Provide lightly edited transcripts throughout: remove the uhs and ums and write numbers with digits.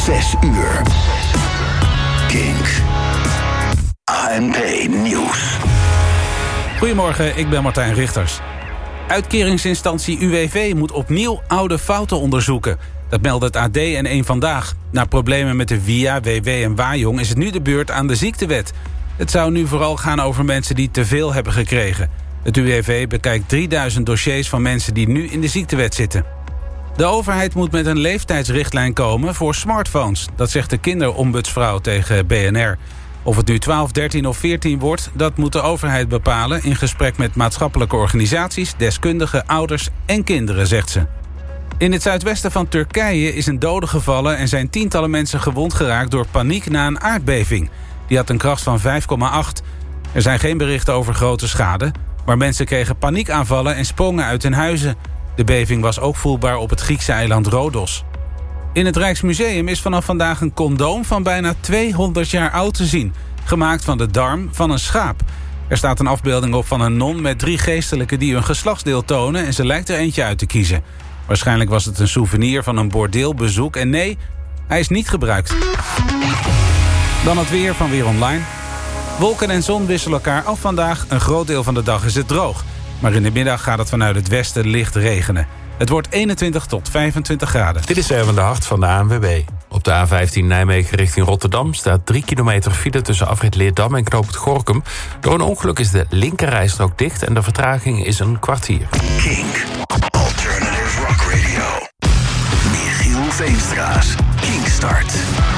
6 uur. Kink. ANP Nieuws. Goedemorgen, ik ben Martijn Richters. Uitkeringsinstantie UWV moet opnieuw oude fouten onderzoeken. Dat meldt het AD en Eén Vandaag. Na problemen met de WIA, WW en Wajong is het nu de beurt aan de ziektewet. Het zou nu vooral gaan over mensen die te veel hebben gekregen. Het UWV bekijkt 3000 dossiers van mensen die nu in de ziektewet zitten. De overheid moet met een leeftijdsrichtlijn komen voor smartphones. Dat zegt de kinderombudsvrouw tegen BNR. Of het nu 12, 13 of 14 wordt, dat moet de overheid bepalen... in gesprek met maatschappelijke organisaties, deskundigen, ouders en kinderen, zegt ze. In het zuidwesten van Turkije is een dode gevallen... en zijn tientallen mensen gewond geraakt door paniek na een aardbeving. Die had een kracht van 5,8. Er zijn geen berichten over grote schade... maar mensen kregen paniekaanvallen en sprongen uit hun huizen. De beving was ook voelbaar op het Griekse eiland Rodos. In het Rijksmuseum is vanaf vandaag een condoom van bijna 200 jaar oud te zien. Gemaakt van de darm van een schaap. Er staat een afbeelding op van een non met 3 geestelijken die hun geslachtsdeel tonen... en ze lijkt er eentje uit te kiezen. Waarschijnlijk was het een souvenir van een bordeelbezoek. En nee, hij is niet gebruikt. Dan het weer van Weer Online. Wolken en zon wisselen elkaar af vandaag. Een groot deel van de dag is het droog. Maar in de middag gaat het vanuit het westen licht regenen. Het wordt 21 tot 25 graden. Dit is Erwin de Hart van de ANWB. Op de A15 Nijmegen richting Rotterdam staat 3 kilometer file tussen afrit Leerdam en knooppunt Gorinchem. Door een ongeluk is de linkerrijstrook dicht en de vertraging is een kwartier. Kink. Alternative Rock Radio. Michiel Veenstra's Kinkstart.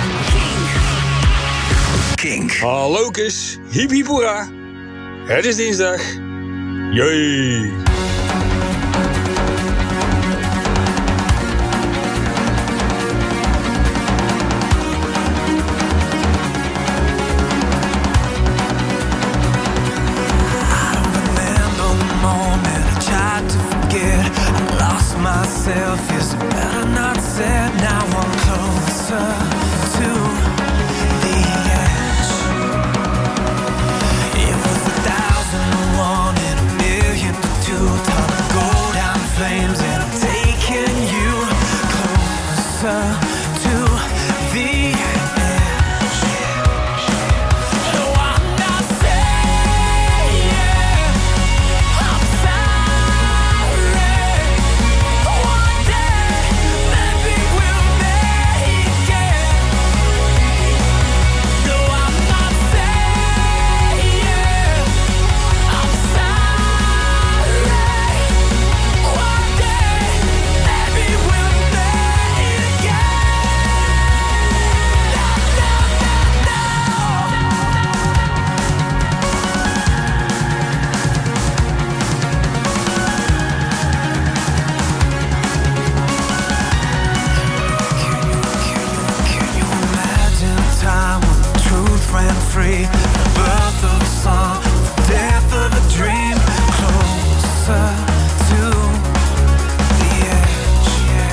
Kink. Hallo kus, hiep hiep hoera. Het is dinsdag. Jee. Myself is better not said. Now I'm closer to the edge. It was 1,001 and 1,000,002 time to go down in flames, and I'm taking you closer to the edge. No, I'm not saying I'm sorry. One day, maybe we'll make it. No, I'm not saying I'm sorry. One day, maybe we'll make it. Can you imagine a time when the truth ran free? The birth of a song, the death of a dream. Closer to the edge.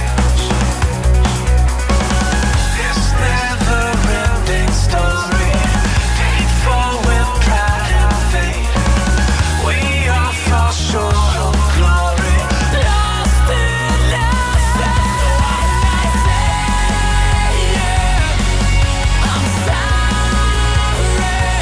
This never-ending story, painful with pride and fate. We all fall short of glory, lost in lesson. I'm sorry.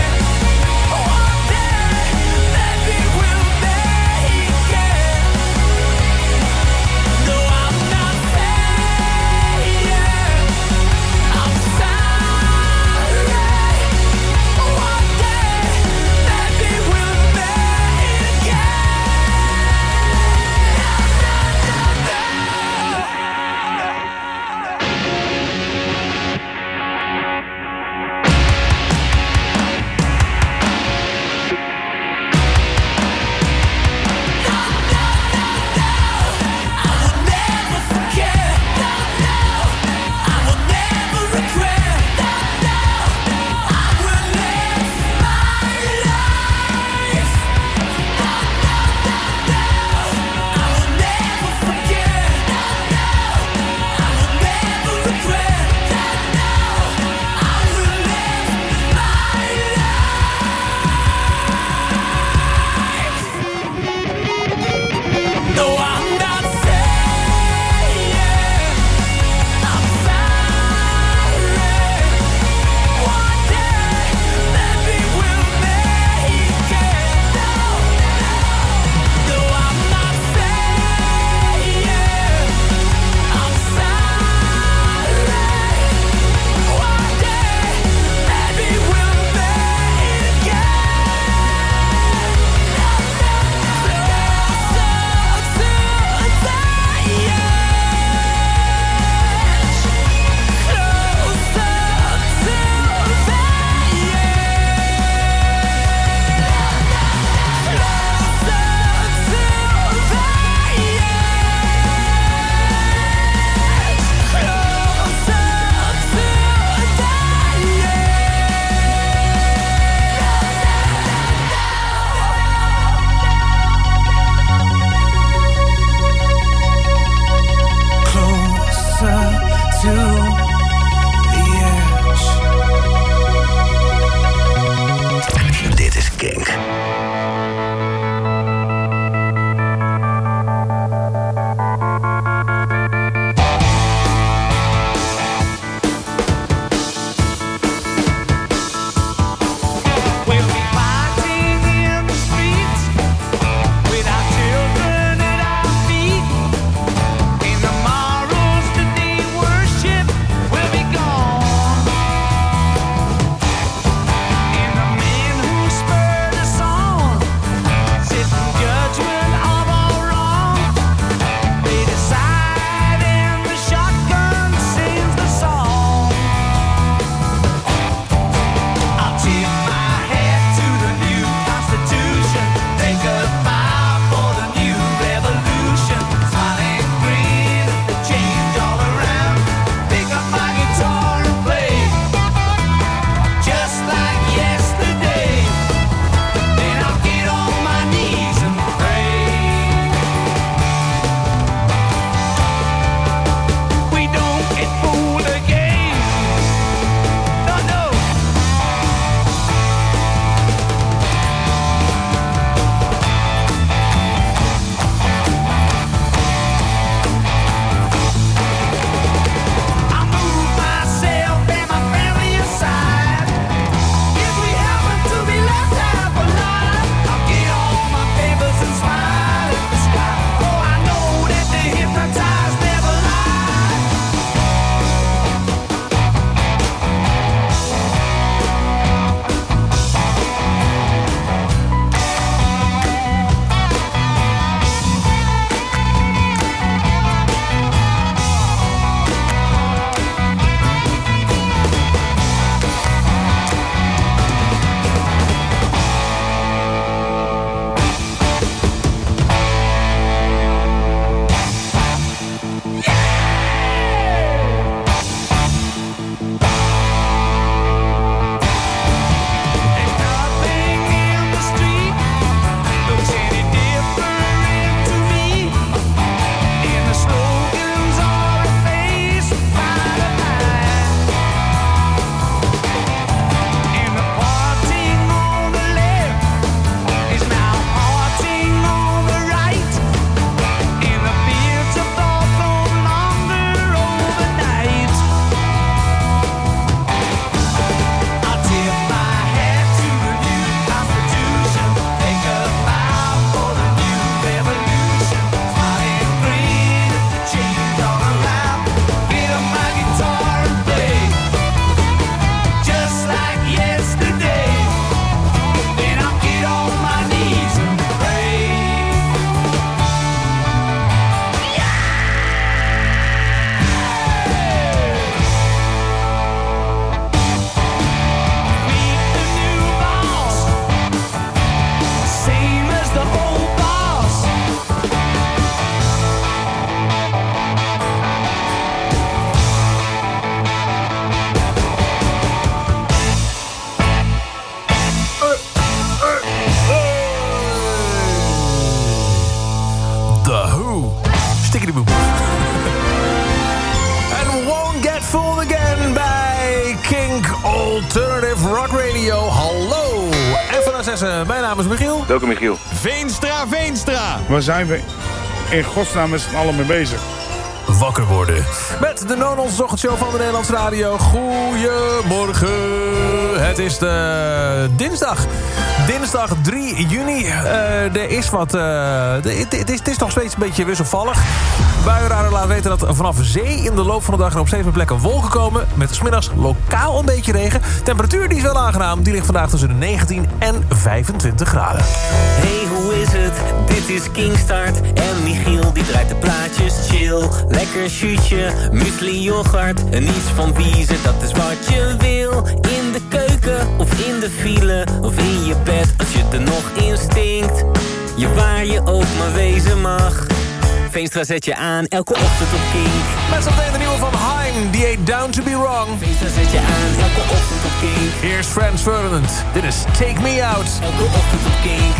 Alternative Rock Radio. Hallo. Even naar 6. Mijn naam is Michiel. Welkom Michiel. Veenstra. Waar zijn we in godsnaam met z'n allen mee bezig? Wakker worden. Met de No-Nonsense ochtendshow van de Nederlandse Radio. Goedemorgen. Het is de dinsdag. Dinsdag 3 juni. Er is wat... Het is nog steeds een beetje wisselvallig. Buienradar laat weten dat vanaf zee in de loop van de dag er op 7 plekken wolken komen. Met 's middags lokaal een beetje regen. Temperatuur die is wel aangenaam. Die ligt vandaag tussen de 19 en 25 graden. Hey, hoe is het? Dit is Kingstart. En Michiel die draait de plaatjes chill. Lekker shootje, muesli, yoghurt. En niets van wiezen, dat is wat je wil. In de keuken of in de file of in je bed als je er nog in stinkt. Je waar je ook maar wezen mag. Veenstra zet je aan, elke ochtend op Kink. Met zometeen de nieuwe van Haim, die heet Down to be Wrong. Veenstra zet je aan, elke ochtend op Kink. Here's Frans Ferdinand, dit is Take Me Out. Elke ochtend op Kink.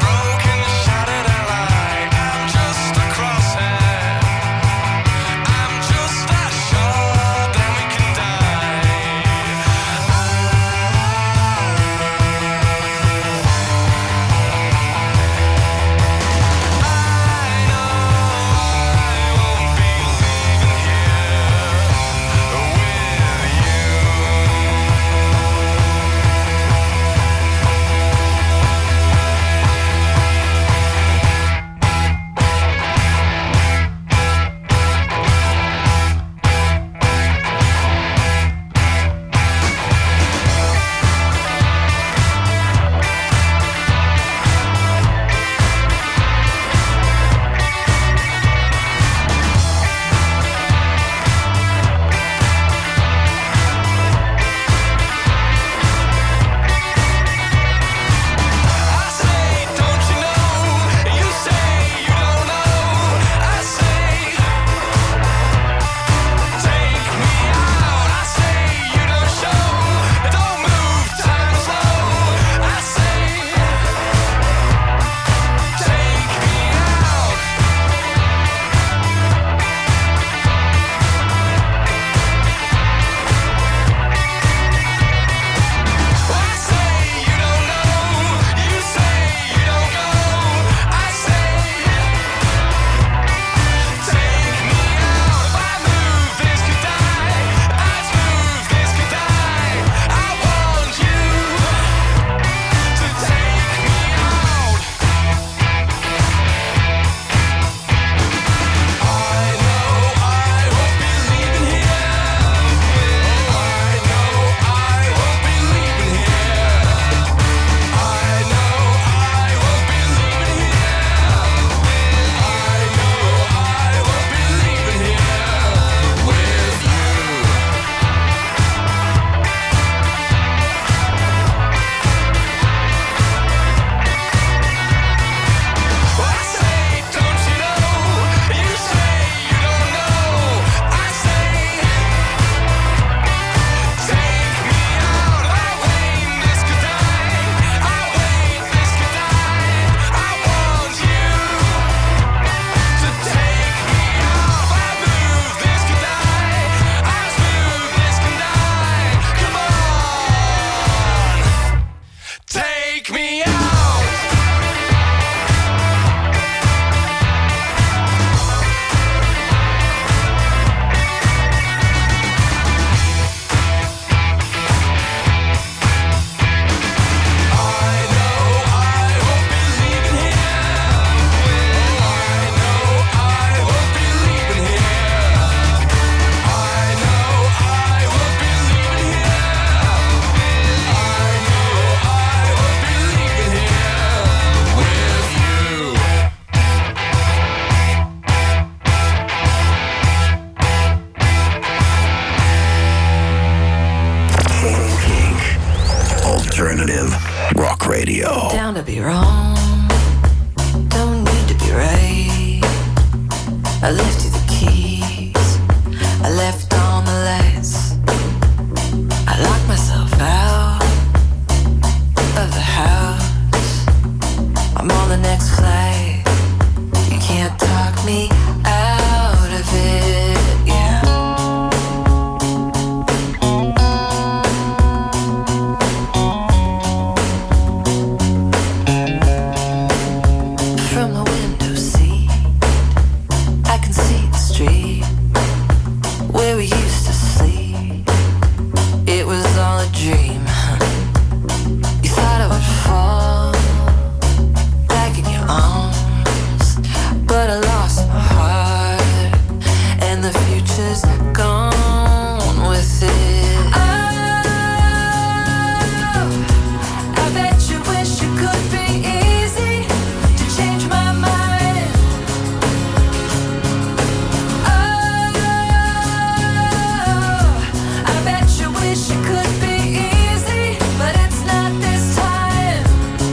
I'm I'm on the next flight. You can't talk me out of it, yeah. From the window seat, I can see the street where we used to sleep. It was all a dream. You thought I would fall back in your arms, but I lost my heart, and the future's gone with it. Oh, I bet you wish it could be easy to change my mind. Oh, I bet you wish it could be easy, but it's not this time.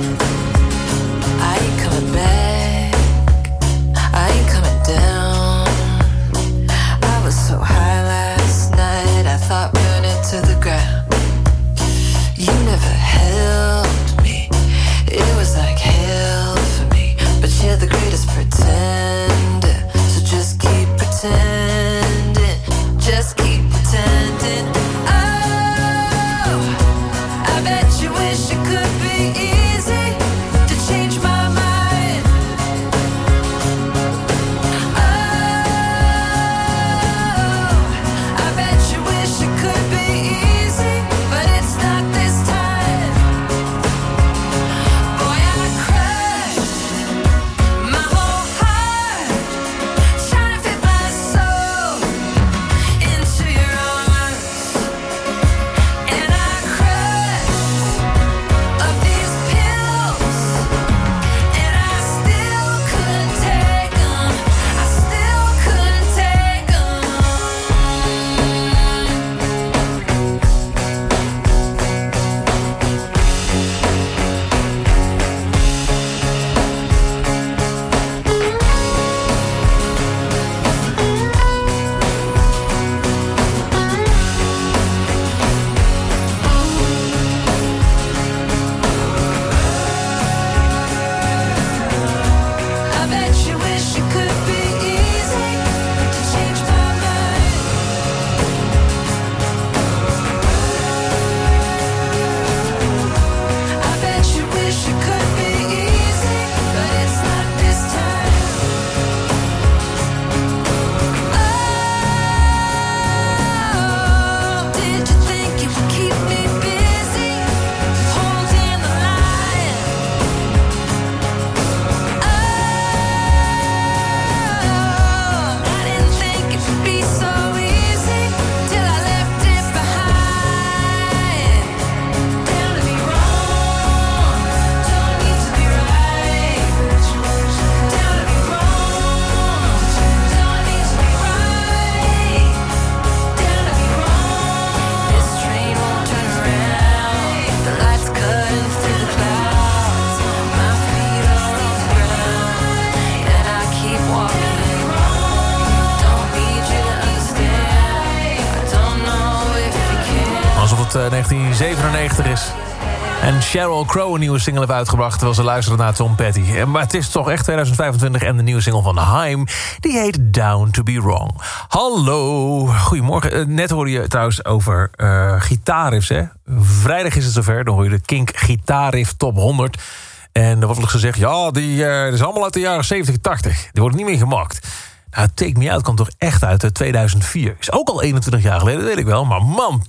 I ain't coming back, I ain't coming down. I was so high last night, I thought burning to the ground. You never helped me, it was like hell for me. But you're the greatest pretender, so just keep pretending, just keep pretending. Oh, I bet you wish it could be easy to change my mind. Oh, I bet you wish it could be easy, but it's not this time. Boy, I crashed my whole heart, trying to fit my soul into your arms, and I crashed up these pills, and I still couldn't take them. I still couldn't take them. I bet you wish it could be easy to change my mind. I bet you wish it could be easy, but it's not this time. Oh, did you think you would keep me busy holding the line? Oh, I didn't think it would be so easy till I left it behind. Down to be wrong, don't need to be right. Down to be wrong, don't need to be right. Down to be wrong, this train won't turn around. The lights cutting through the clouds, my feet are on the ground, and I keep walking. Don't need you to understand. I don't know if you can. Alsof het 1997 is. En Sheryl Crow een nieuwe single heeft uitgebracht terwijl ze luisterde naar Tom Petty. Maar het is toch echt 2025 en de nieuwe single van Haim, die heet Down to Be Wrong. Hallo, goedemorgen. Net hoorde je trouwens over gitaarriffs, hè? Vrijdag is het zover, dan hoor je de Kink Gitaarriff Top 100. En er wordt gezegd, ja, die is allemaal uit de jaren 70, 80. Die wordt niet meer gemaakt. Nou, Take Me Out kwam toch echt uit 2004. Is ook al 21 jaar geleden, dat weet ik wel. Maar man,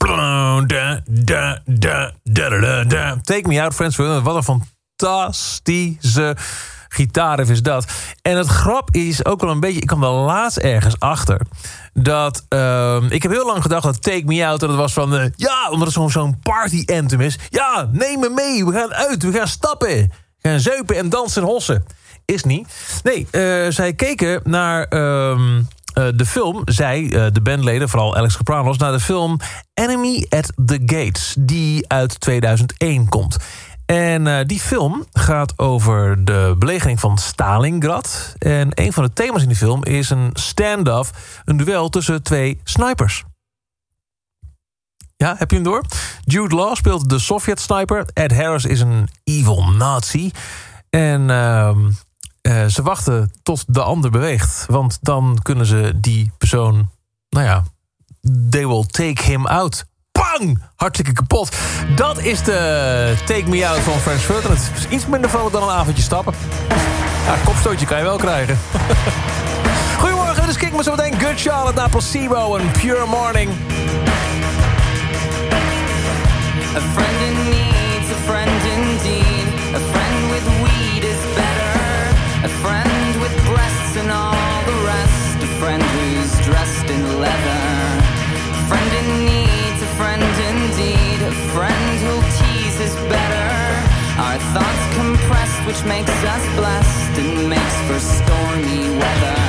Take Me Out, Friends, wat een fantastische gitaarriff is dat. En het grap is ook wel een beetje, ik kwam er laatst ergens achter, dat ik heb heel lang gedacht dat Take Me Out, dat het was van, ja, omdat het zo'n party anthem is. Ja, neem me mee, we gaan uit, we gaan stappen. We gaan zuipen en dansen en hossen. Is niet. Nee, zij keken naar de film, de bandleden, vooral Alex Kapranos, naar de film Enemy at the Gates, die uit 2001 komt. En die film gaat over de belegering van Stalingrad. En een van de thema's in die film is een stand-off, een duel tussen twee snipers. Ja, heb je hem door? Jude Law speelt de Sovjet-sniper. Ed Harris is een evil Nazi. En ze wachten tot de ander beweegt. Want dan kunnen ze die persoon... Nou ja, they will take him out. Bang! Hartstikke kapot. Dat is de Take Me Out van Frank Ferdinand. Het is iets minder vrolijk dan een avondje stappen. Ja, kopstootje kan je wel krijgen. Goedemorgen, dit is Kink, maar zo meteen Good Charlotte naar Placebo en Pure Morning. A friend in need's a friend indeed. A friend with weed is better. A friend with breasts and all the rest. A friend who's dressed in leather. A friend in need's a friend indeed. A friend who'll tease is better. Our thoughts compressed, which makes us blessed and makes for stormy weather.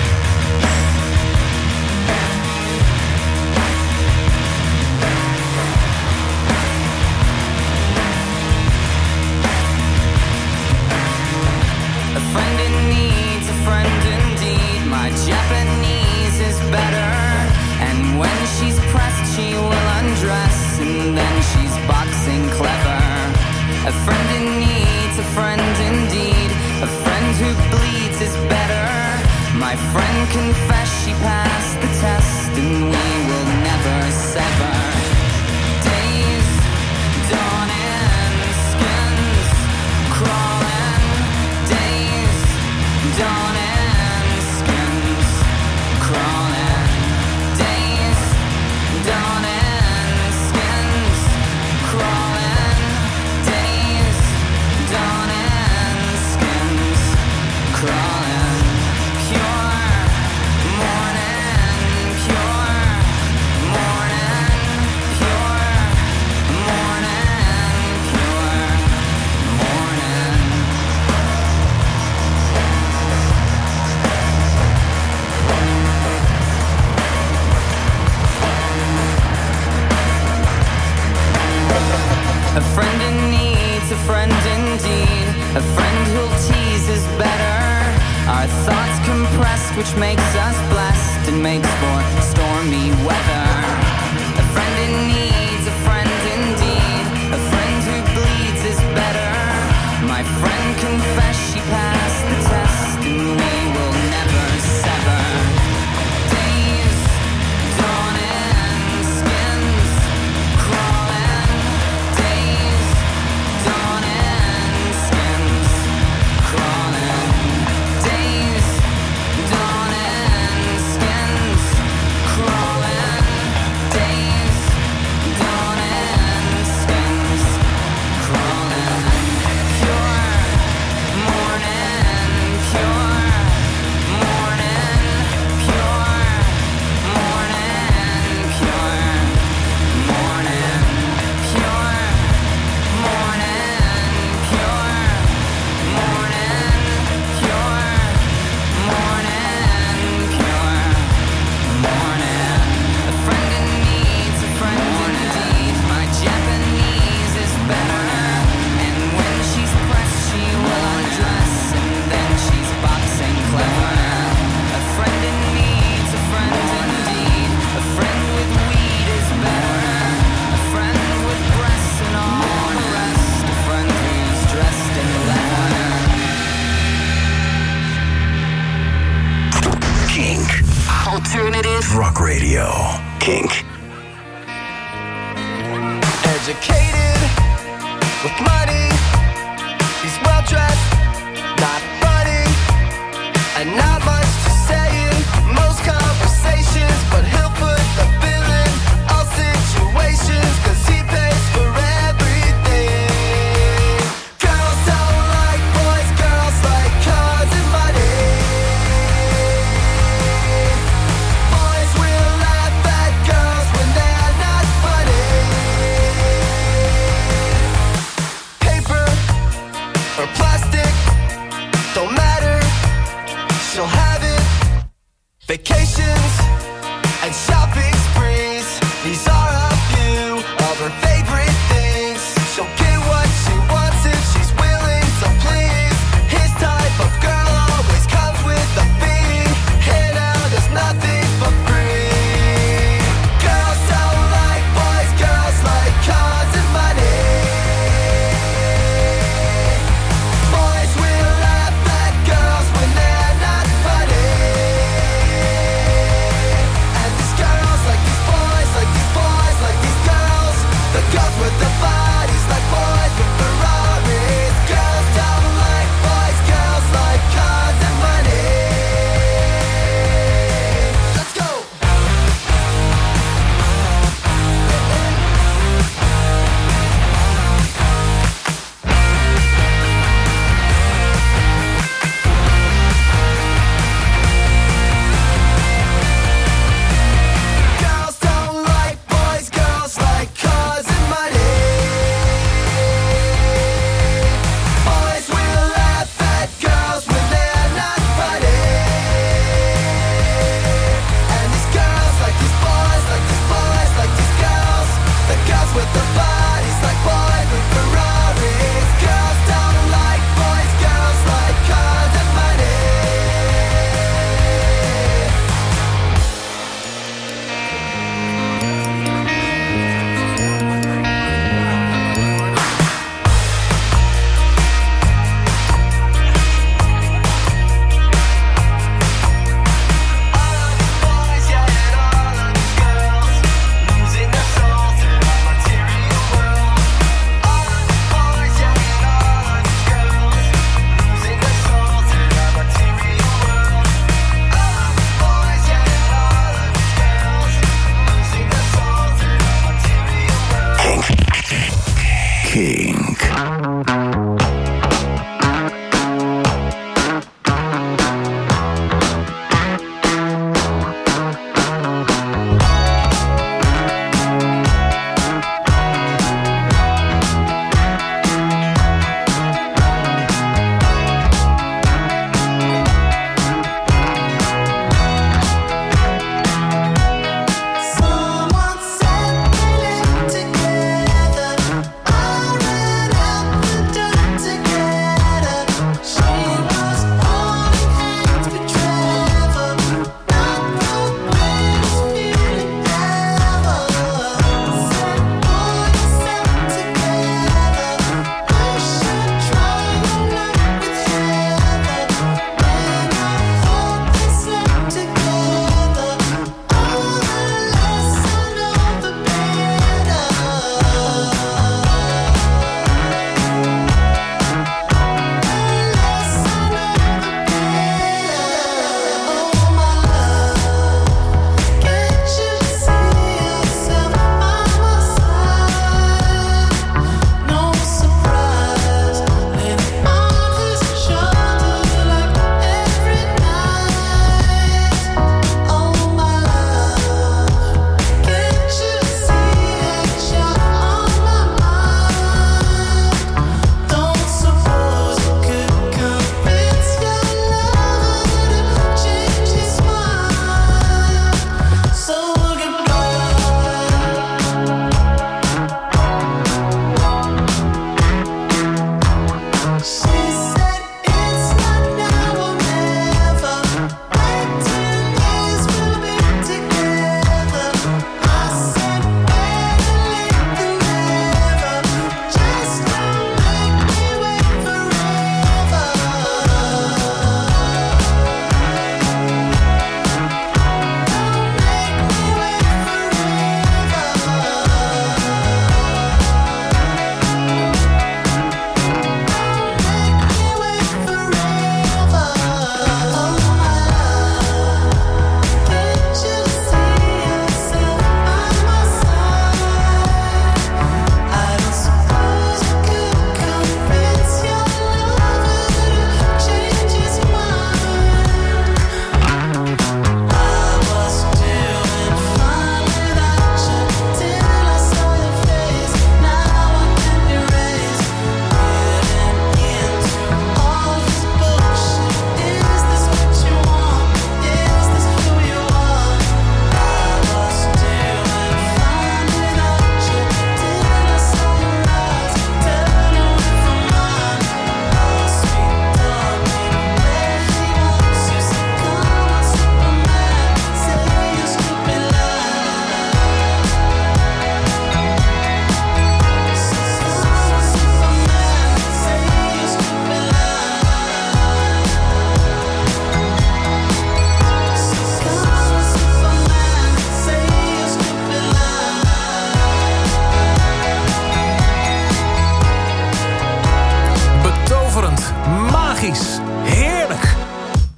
A friend in need's a friend indeed. My Japanese is better. And when she's pressed, she will undress. And then she's boxing clever. A friend in need's a friend indeed. A friend who bleeds is better. My friend confessed she passed the test. And we will never sever. Days dawning, skins crawling. Days dawning, skins crawling. Days dawning, skins crawling. Days dawning, skins crawling. Pure morning, pure morning, pure morning, pure morning. A friend in need's a friend indeed. A friend who'll tease is better. Our thoughts compressed, which makes us blessed and makes for stormy weather. A friend in need's a friend indeed. A friend who bleeds is better. My friend confessed she passed the test, and we will never sever. Days dawning, skins crawling. Days dawning, skins crawling. Days dawning, skins crawling. Days dawning, skins crawling. Pure morning, pure morning, pure morning, pure morning, pure morning, pure morning, pure morning, pure morning. A friend in need's a friend indeed. My Japanese is better. And when she's pressed, she will undress. And then she's boxing clever. A friend in need's a friend indeed. A friend with weed is better. A friend with breasts and all the rest. A friend who's dressed in leather. Kink. Alternative Rock Radio. Kink. Educated with money, he's well dressed, not funny, and not much to say in most conversations. But he'll put the bill in all situations, 'cause he pays for everything. Girls don't like boys, girls like cars and money. Boys will laugh at girls when they're not funny. Paper or plastic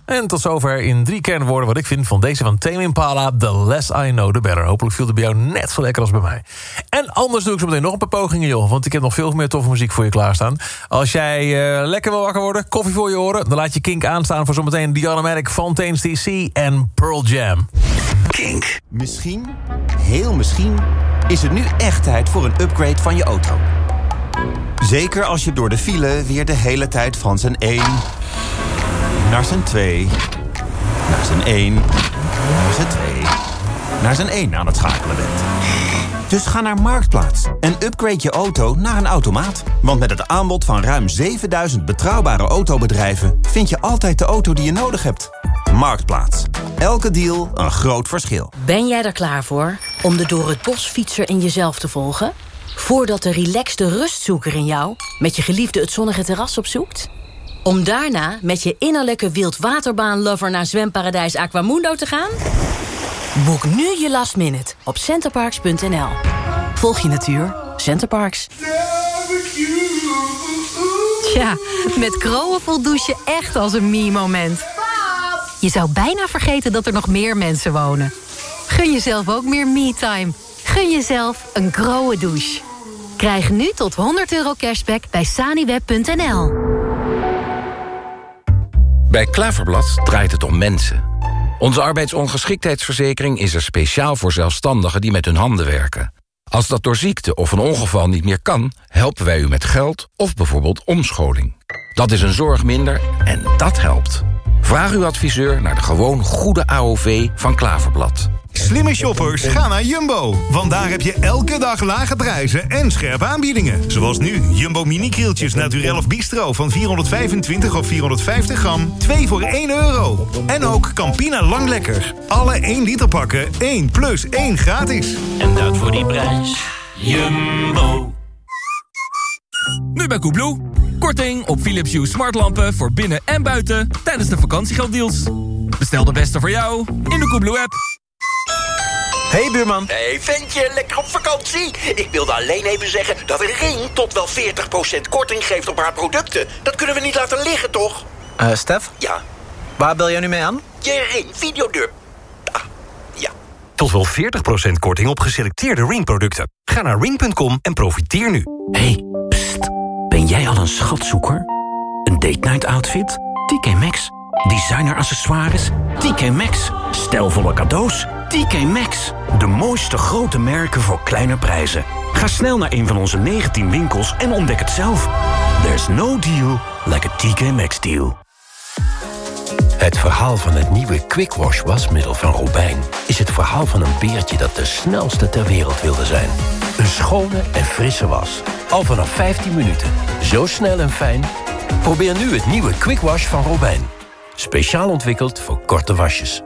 En tot zover in 3 kernwoorden wat ik vind van deze van Tame Impala. The less I know, the better. Hopelijk viel het bij jou net zo lekker als bij mij. En anders doe ik zo meteen nog een paar pogingen, joh. Want ik heb nog veel meer toffe muziek voor je klaarstaan. Als jij lekker wil wakker worden, koffie voor je oren... dan laat je Kink aanstaan voor zometeen The Automatic, Fontaine's DC en Pearl Jam. Kink. Misschien, heel misschien, is het nu echt tijd voor een upgrade van je auto. Zeker als je door de file weer de hele tijd van zijn 1... naar zijn 2... naar zijn 1... naar zijn 2... naar zijn 1 aan het schakelen bent. Dus ga naar Marktplaats en upgrade je auto naar een automaat. Want met het aanbod van ruim 7000 betrouwbare autobedrijven... vind je altijd de auto die je nodig hebt. Marktplaats. Elke deal een groot verschil. Ben jij er klaar voor om de door het bos fietser in jezelf te volgen? Voordat de relaxte rustzoeker in jou met je geliefde het zonnige terras opzoekt? Om daarna met je innerlijke wildwaterbaan-lover naar zwemparadijs Aquamundo te gaan? Boek nu je last minute op centerparks.nl. Volg je natuur, Centerparks. Tja, met Kroon voelt douchen echt als een me-moment. Je zou bijna vergeten dat er nog meer mensen wonen. Gun jezelf ook meer me-time. Gun jezelf een Kroon douche. Krijg nu tot €100 cashback bij saniweb.nl. Bij Klaverblad draait het om mensen. Onze arbeidsongeschiktheidsverzekering is er speciaal voor zelfstandigen die met hun handen werken. Als dat door ziekte of een ongeval niet meer kan, helpen wij u met geld of bijvoorbeeld omscholing. Dat is een zorg minder en dat helpt. Vraag uw adviseur naar de gewoon goede AOV van Klaverblad. Slimme shoppers, ga naar Jumbo. Want daar heb je elke dag lage prijzen en scherpe aanbiedingen. Zoals nu, Jumbo mini-krieltjes Naturel of Bistro van 425 of 450 gram. 2 voor €1. En ook Campina Lang Lekker. Alle 1 liter pakken, 1 plus 1 gratis. En dat voor die prijs. Jumbo. Nu bij Koebloe. Korting op Philips Hue smartlampen voor binnen en buiten tijdens de vakantiegelddeals. Bestel de beste voor jou in de Koebloe-app. Hey buurman. Hey ventje, lekker op vakantie? Ik wilde alleen even zeggen dat Ring tot wel 40% korting geeft op haar producten. Dat kunnen we niet laten liggen, toch? Stef? Ja? Waar bel jij nu mee aan? Je Ring videodeur. Ah, ja. Tot wel 40% korting op geselecteerde Ring-producten. Ga naar ring.com en profiteer nu. Hey, pst. Ben jij al een schatzoeker? Een date night outfit? TK Maxx. Designer accessoires? TK Maxx. Stijlvolle cadeaus? TK Maxx. De mooiste grote merken voor kleine prijzen. Ga snel naar een van onze 19 winkels en ontdek het zelf. There's no deal like a TK Maxx deal. Het verhaal van het nieuwe Quick Wash wasmiddel van Robijn is het verhaal van een beertje dat de snelste ter wereld wilde zijn. Een schone en frisse was. Al vanaf 15 minuten. Zo snel en fijn. Probeer nu het nieuwe Quick Wash van Robijn. Speciaal ontwikkeld voor korte wasjes.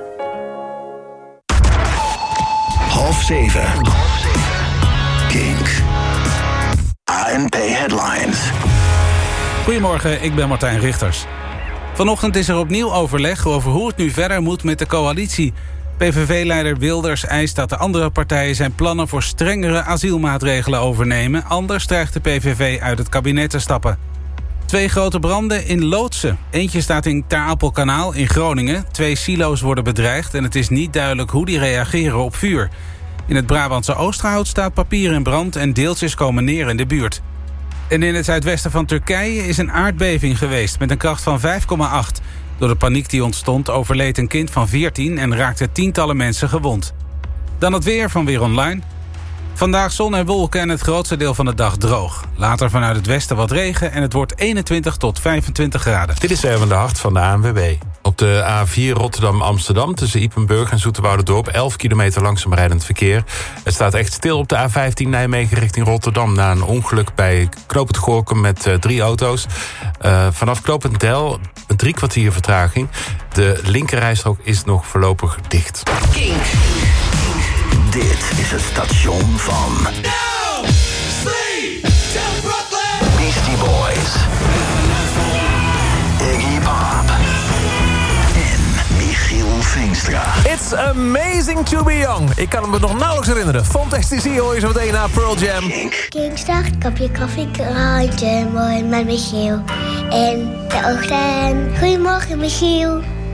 6:30. Kink. ANP Headlines. Goedemorgen, ik ben Martijn Richters. Vanochtend is er opnieuw overleg over hoe het nu verder moet met de coalitie. PVV-leider Wilders eist dat de andere partijen zijn plannen voor strengere asielmaatregelen overnemen. Anders dreigt de PVV uit het kabinet te stappen. 2 grote branden in loodsen. Eentje staat in Ter Apelkanaal in Groningen. 2 silo's worden bedreigd en het is niet duidelijk hoe die reageren op vuur. In het Brabantse Oosterhout staat papier in brand en deeltjes komen neer in de buurt. En in het zuidwesten van Turkije is een aardbeving geweest met een kracht van 5,8. Door de paniek die ontstond overleed een kind van 14 en raakten tientallen mensen gewond. Dan het weer van Weer Online. Vandaag zon en wolken en het grootste deel van de dag droog. Later vanuit het westen wat regen en het wordt 21 tot 25 graden. Dit is Erwin de Hart van de ANWB. Op de A4 Rotterdam-Amsterdam tussen Ypenburg en Zoeterwouderdorp 11 kilometer langzaam rijdend verkeer. Het staat echt stil op de A15 Nijmegen richting Rotterdam na een ongeluk bij Knopend Gorinchem met 3 auto's. Vanaf Knopend Del een 3 kwartier vertraging. De linkerrijstrook is nog voorlopig dicht. Kink. Dit is het station van Beastie Boys, Iggy Pop en Michiel Veenstra. It's amazing to be young. Ik kan me nog nauwelijks herinneren. Fontaine's DC hoor je zo meteen na Pearl Jam. Kingsdag, kopje koffie, krantje, mooi met Michiel. In de ochtend. Goedemorgen Michiel.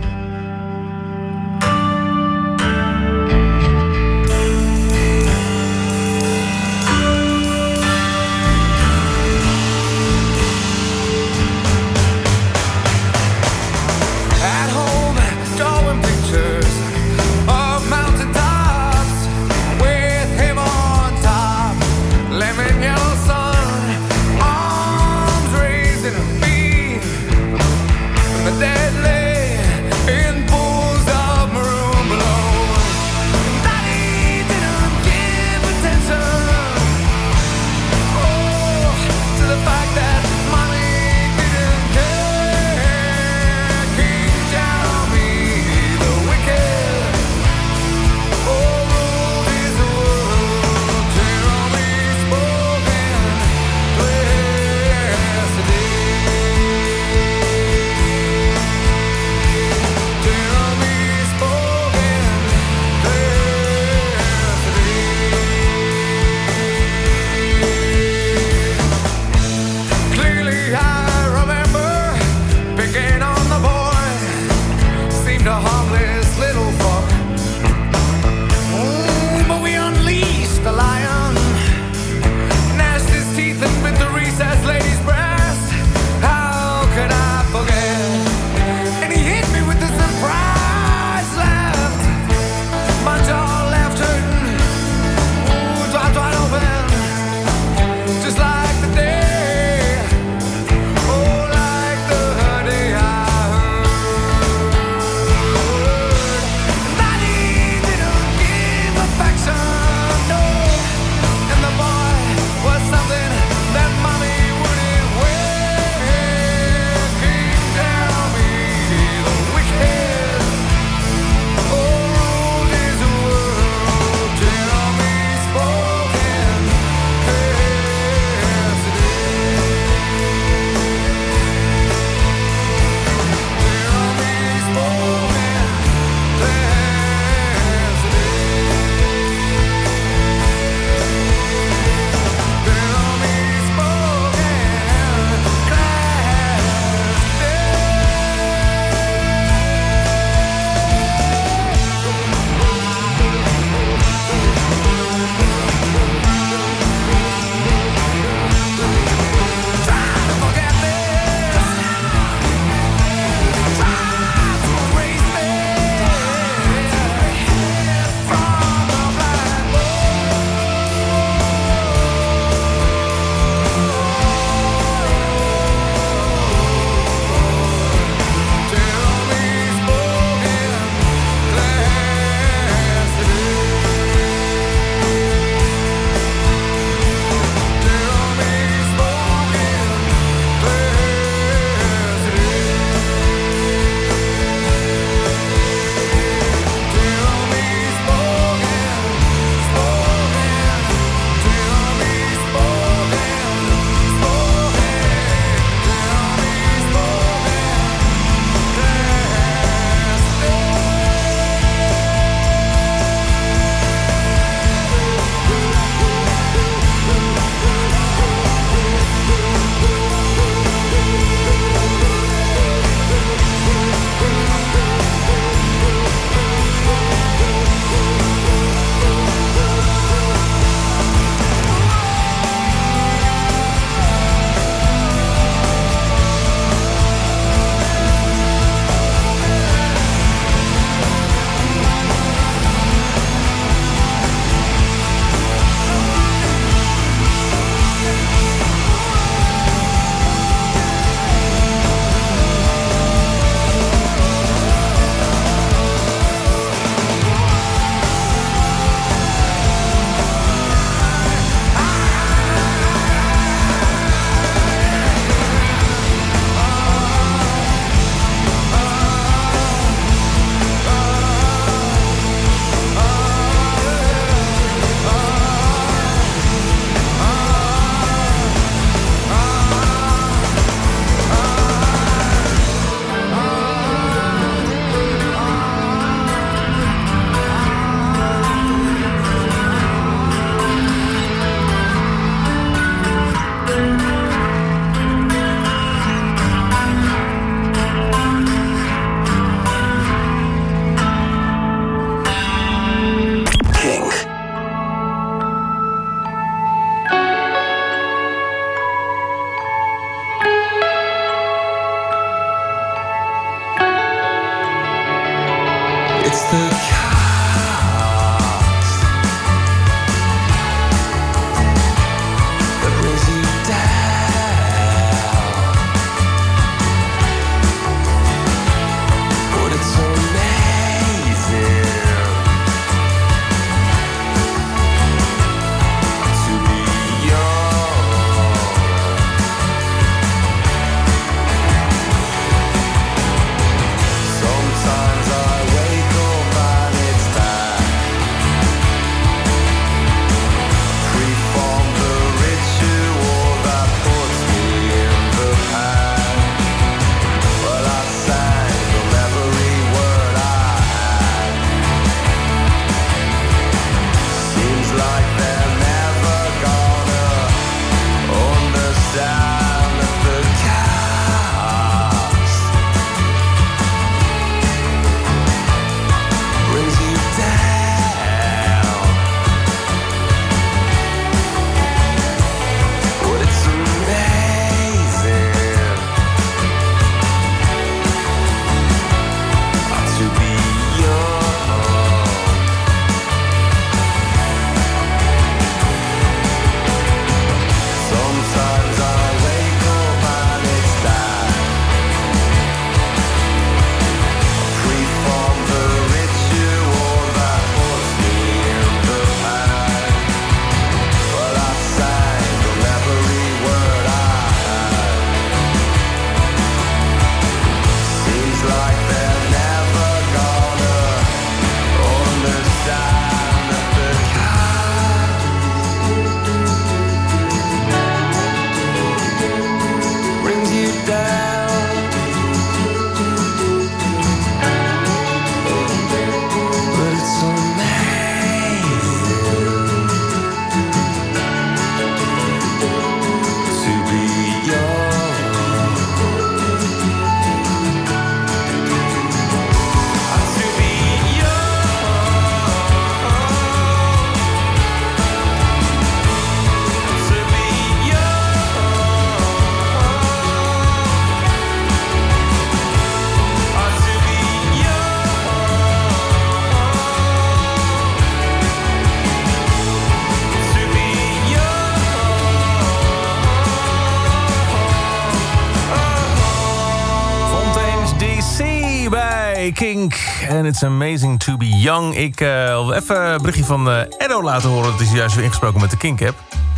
Kink en It's Amazing to be Young. Ik wil even een berichtje van Edo laten horen. Dat is juist weer ingesproken met de Kink-app.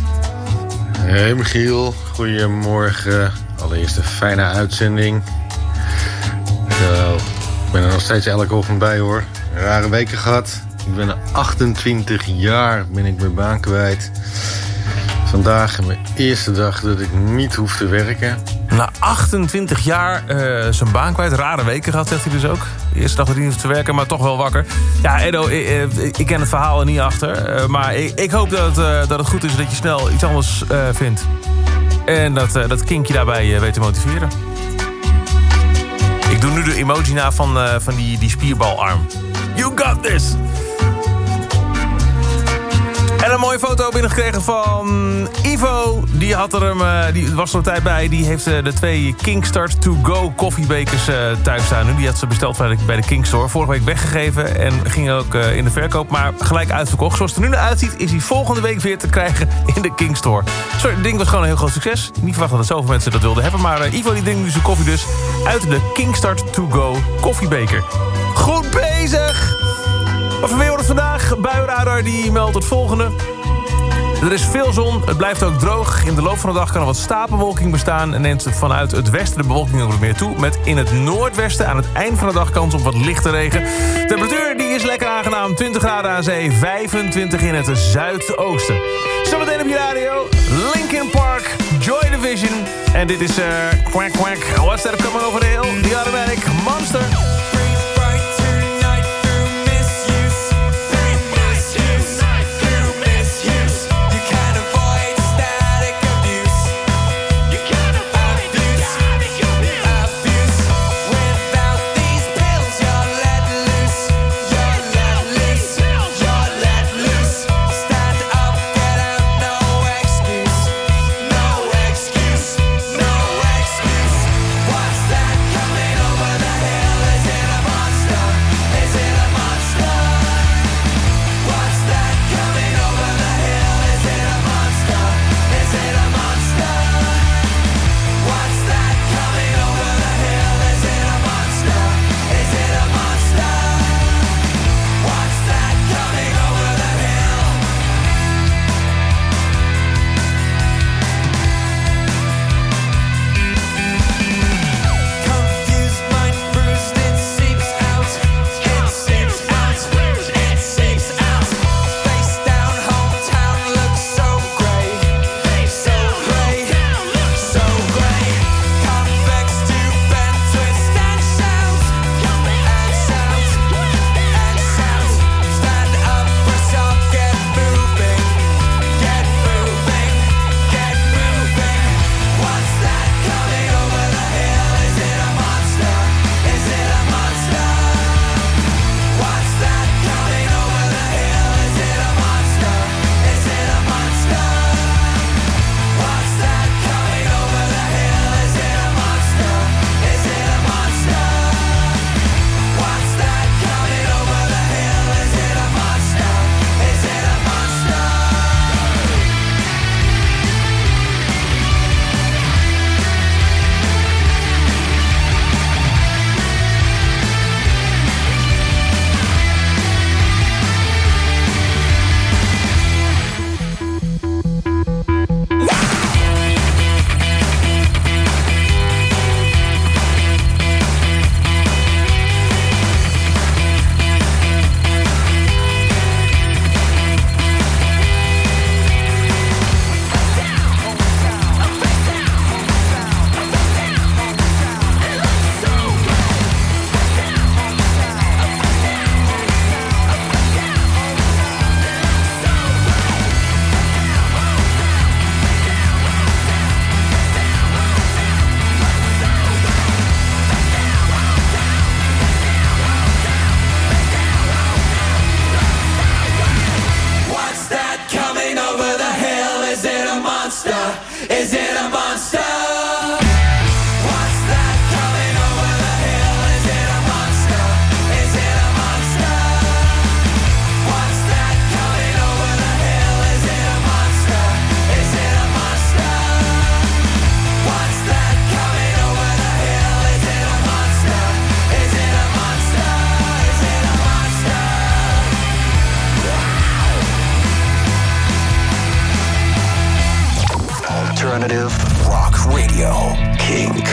Hey Michiel, goedemorgen. Allereerst een fijne uitzending. Ik ben er nog steeds elke ochtend bij hoor. Rare weken gehad. Ik ben 28 jaar ben ik mijn baan kwijt. Vandaag mijn eerste dag dat ik niet hoef te werken. Na 28 jaar zijn baan kwijt. Rare weken gehad, zegt hij dus ook. De eerste dag dat hij niet hoeft te werken, maar toch wel wakker. Ja, Edo, ik ken het verhaal er niet achter. Maar ik hoop dat het goed is dat je snel iets anders vindt. En dat Kink je daarbij weet te motiveren. Ik doe nu de emoji na van die spierbalarm. You got this! En een mooie foto binnengekregen van Ivo. Die was er een tijd bij. Die heeft de 2 Kinkstart To Go koffiebekers thuis staan nu. Die had ze besteld bij de Kinkstore. Vorige week weggegeven en ging ook in de verkoop. Maar gelijk uitverkocht. Zoals het er nu naar uitziet is hij volgende week weer te krijgen in de Kinkstore. Sorry, het ding was gewoon een heel groot succes. Niet verwacht dat zoveel mensen dat wilden hebben. Maar Ivo die drinkt nu zijn koffie dus uit de Kinkstart To Go koffiebeker. Goed bezig! Wat voor weer wordt het vandaag? Buienradar die meldt het volgende. Er is veel zon, het blijft ook droog. In de loop van de dag kan er wat stapelwolking bestaan... en neemt vanuit het westen de bewolking ook wat meer toe... met in het noordwesten aan het eind van de dag kans op wat lichte regen. De temperatuur die is lekker aangenaam. 20 graden aan zee, 25 in het zuidoosten. Zometeen op je radio, Linkin Park, Joy Division. En dit is Quack Quack. What's that coming over the hill? The Automatic Monster. What's that coming over Radio. Kink.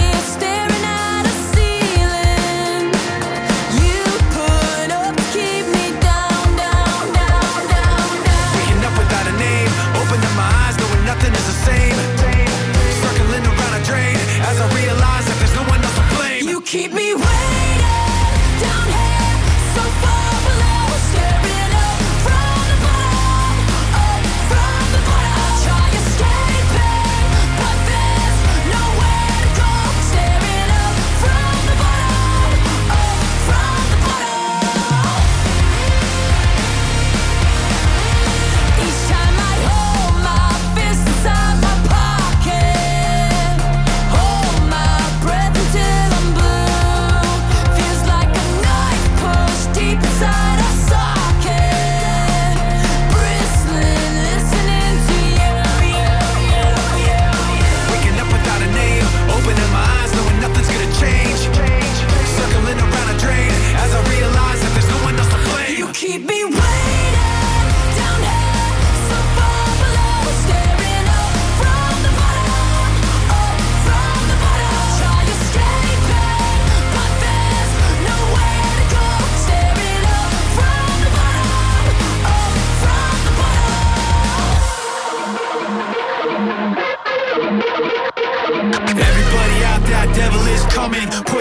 Keep me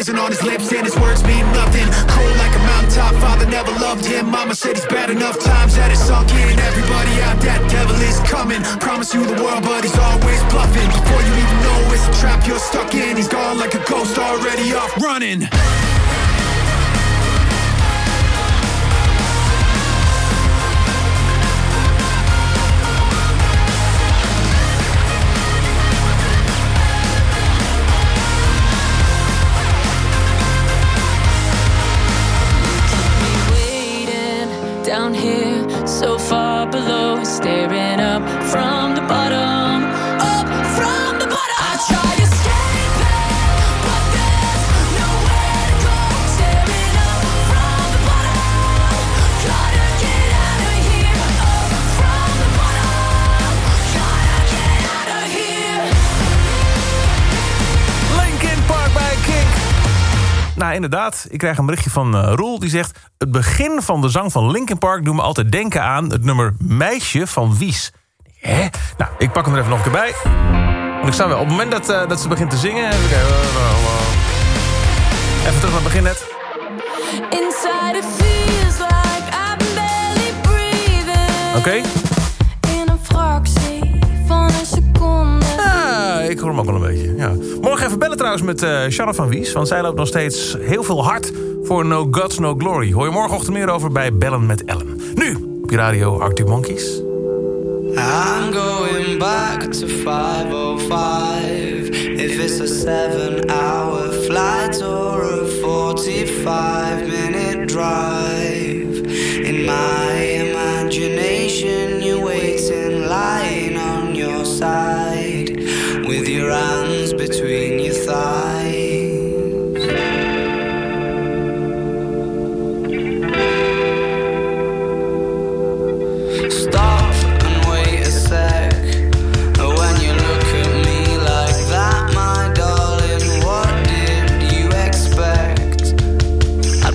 frozen on his lips and his words mean nothing. Cold like a mountaintop, father never loved him. Mama said he's bad enough times that it's sunk in. Everybody out, that devil is coming. Promise you the world, but he's always bluffing. Before you even know it's a trap you're stuck in, he's gone like a ghost already off running. Down here, so far below, staring up from the bottom, up from the bottom. I try to escape it, but there's nowhere to go. Staring up from the bottom, gotta get out of here. Up from the bottom, gotta get out of here. Linkin Park bij Kink. Nou, inderdaad. Ik krijg een berichtje van Roel die zegt... Het begin van de zang van Linkin Park doet me altijd denken aan... het nummer Meisje van Wies. Hè? Nou, ik pak hem er even nog een keer bij. Want ik sta wel op het moment dat ze begint te zingen... Even terug naar het begin net. Inside it feels like I'm barely breathing. Oké. In een fractie van een seconde. Ja, ik hoor hem ook wel een beetje. Ja. Morgen even bellen trouwens met Charlotte van Wies. Want zij loopt nog steeds heel veel hard voor No Gods, No Glory. Hoor je morgenochtend meer over bij Bellen met Ellen. Nu op je radio Arctic Monkeys. I'm going back to 5:05. If it's a 7-hour flight or a 45-minute drive. In my imagination you're waiting, lying on your side, with your hands between your thighs. Stop and wait a sec. When you look at me like that, my darling, what did you expect? I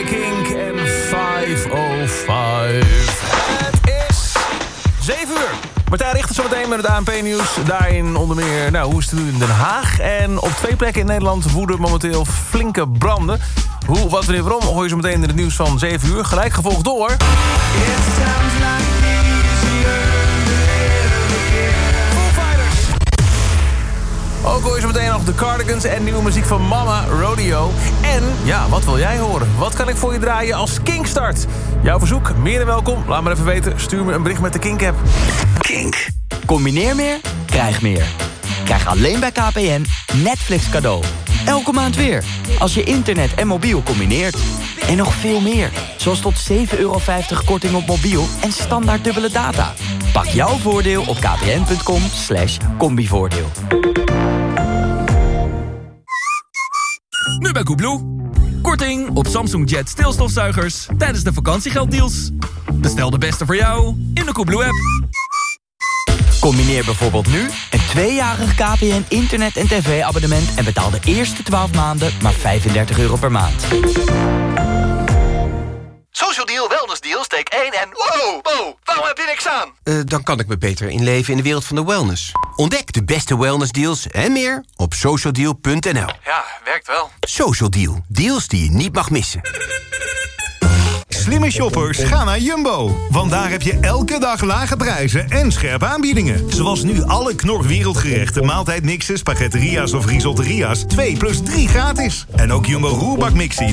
Kink en 505. Het is 7 uur. Martijn Richters zometeen met het ANP-nieuws. Daarin onder meer, hoe is het nu in Den Haag? En op 2 plekken in Nederland woeden momenteel flinke branden. Hoe, wat, wanneer, waarom, hoor je zo meteen in het nieuws van 7 uur. Gelijk gevolgd door... Ook hoor je zo meteen nog de Cardigans en nieuwe muziek van Mama Rodeo. En, ja, wat wil jij horen? Wat kan ik voor je draaien als Kinkstart? Jouw verzoek, meer dan welkom. Laat me even weten. Stuur me een bericht met de Kink-app. Kink. Combineer meer, krijg meer. Krijg alleen bij KPN Netflix cadeau. Elke maand weer. Als je internet en mobiel combineert. En nog veel meer. Zoals tot €7,50 korting op mobiel en standaard dubbele data. Pak jouw voordeel op kpn.com/combivoordeel. Nu bij Koebloe. Korting op Samsung Jet stilstofzuigers tijdens de vakantiegelddeals. Bestel de beste voor jou in de Koebloe-app. Combineer bijvoorbeeld nu een 2-jarig KPN internet- en tv-abonnement... en betaal de eerste 12 maanden maar €35 per maand. Social Deal, Wellness Deal, steek 1 en... Wow, waarom heb je niks aan? Dan kan ik me beter inleven in de wereld van de wellness. Ontdek de beste wellnessdeals en meer op socialdeal.nl. Ja, werkt wel. Social Deal, deals die je niet mag missen. Slimme shoppers, ga naar Jumbo. Want daar heb je elke dag lage prijzen en scherpe aanbiedingen. Zoals nu alle Knor wereldgerechten, maaltijdmixen, spaghetteria's of risotteria's 2 + 3 gratis. En ook Jumbo roerbakmixie.